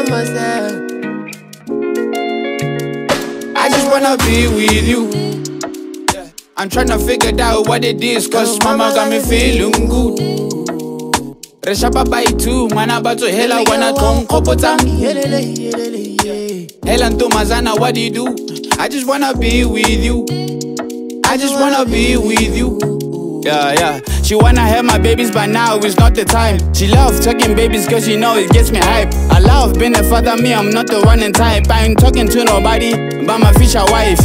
myself. I just wanna be with you. I'm tryna figure out what it is, cause mama got me feeling good. Reshapa by two, mana bato hela wana tong kopotang. Hela ntomazana, what do you do? I just wanna be with you. I just wanna be with you. Yeah. She wanna have my babies, but now it's not the time. She loves talking babies cause she know it gets me hype. I love being a father, me, I'm not the running type. I ain't talking to nobody but my future wife.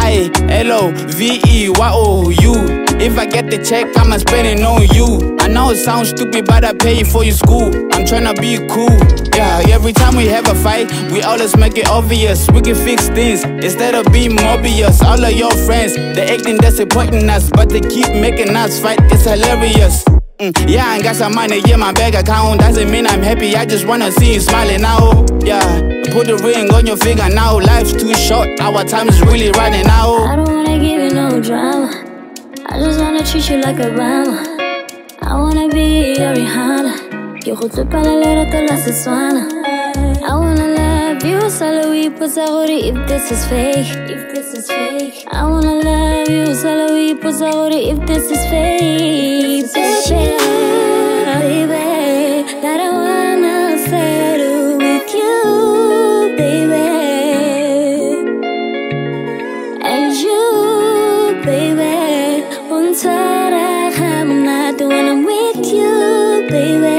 I-L-O-V-E-Y-O-U. If I get the check, I'ma spend it on you. I know it sounds stupid, but I pay for your school. I'm tryna be cool. Yeah, every time we have a fight, we always make it obvious. We can fix things instead of being obvious. All of your friends, they acting disappointing us, but they keep making us fight. It's hilarious. Yeah, I got some money in my bank account. Doesn't mean I'm happy, I just wanna see you smiling now. Yeah, put the ring on your finger now. Life's too short, our time is really running out. I don't wanna give you no drama, I just wanna treat you like a Obama. I wanna be your Rihanna, ke go tlopela lerato la Setswana. I wanna love you, sala we ipotsa gore if this is fake, if this is fake. I wanna love you, sala we ipotsa gore if this is fake. Baby, that I wanna settle with you, baby. And you, baby, untara khamnatu when I'm with you, baby.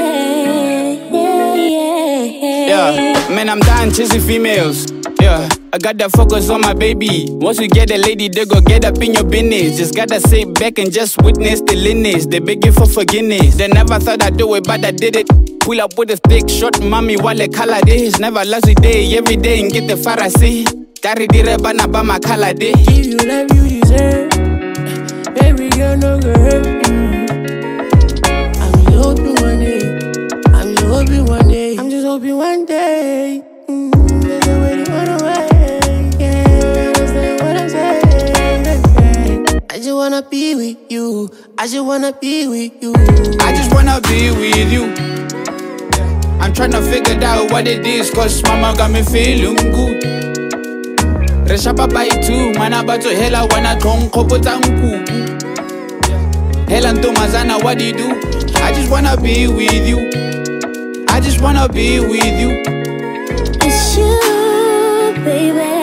Yeah, man, I'm done chasing females. Yeah, I got that focus on my baby. Once you get a lady, they go get up in your business. Just gotta sit back and just witness the lineage. They begging for forgiveness. They never thought I'd do it, but I did it. Pull up with a stick, short mommy while the color days. Never lost a day, every day and get the Pharisee. Dari dire bana ba my color day. Give you love you deserve. Baby girl, no go hurt you. I'm just hoping one day. I'm just hoping one day. I'm just hoping one day. There's a way to run away. Yeah, understand what I'm saying. I just wanna be with you. I just wanna be with you. I just wanna be with you. I'm tryna figure out what it is, cause mama got me feeling good. Reshapa by two, mana bato hela wana tong kopotang kuku. Hela ntomazana, what do you do? I just wanna be with you. I just wanna be with you. It's you, baby.